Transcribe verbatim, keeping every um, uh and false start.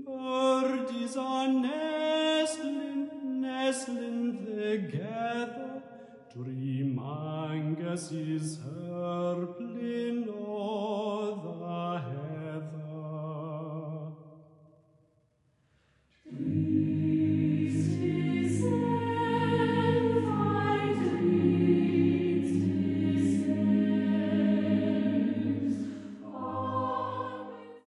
Birdies are nestling, nestling together, Dreaming as is her plin